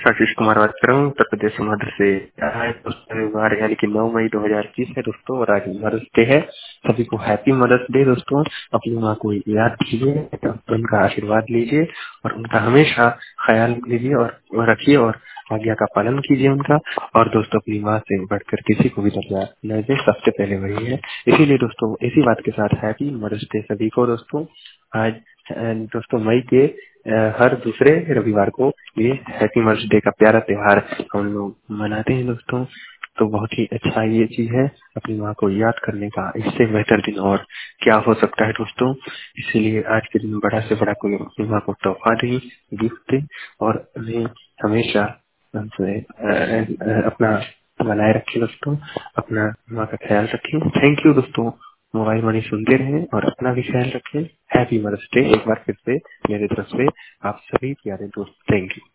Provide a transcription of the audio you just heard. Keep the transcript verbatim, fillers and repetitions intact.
आशीष कुमार बात कर रहा हूँ उत्तर प्रदेश मध्य से। आज दोस्तों रविवार यानी कि नौ मई दो हजार इक्कीस है दोस्तों, और आज मदर्स डे है। सभी को हैप्पी मदर्स डे दोस्तों। अपनी माँ को याद कीजिए, उनका आशीर्वाद लीजिए और उनका हमेशा ख्याल लीजिए और और रखिए और आज्ञा का पालन कीजिए उनका। और दोस्तों अपनी माँ से बढ़कर किसी को भी दर्जा न दे, सबसे पहले वही है। इसीलिए दोस्तों इसी बात के साथ हैप्पी मदर्स डे सभी को दोस्तों। आज अ, दोस्तों मई के अ, हर दूसरे रविवार को ये हैप्पी मदर्स डे का प्यारा त्योहार हम लोग मनाते हैं दोस्तों। तो बहुत ही अच्छा ये चीज है अपनी माँ को याद करने का। इससे बेहतर दिन और क्या हो सकता है दोस्तों। इसीलिए आज के दिन बड़ा से बड़ा कोई अपनी माँ को तोहफा दे, गिफ्ट दे और उन्हें हमेशा हमसे अ, अ, अपना बनाए रखे दोस्तों। अपना माँ का ख्याल रखें। थैंक यू दोस्तों। मोबाइल मनी सुनते रहें और अपना भी ख्याल रखें। हैप्पी मदर्स डे एक बार फिर से मेरे तरफ से आप सभी प्यारे दोस्त। Thank you.